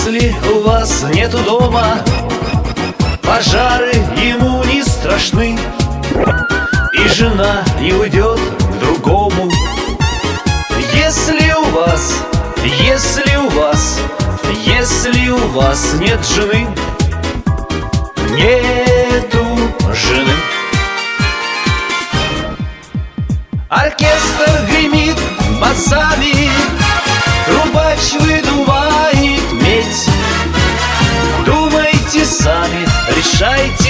Если у вас нету дома, пожары ему не страшны, и жена не уйдет к другому. Если у вас нет жены, нету жены. Оркестр гремит басами, трубач выдувает медь. Думайте сами, решайте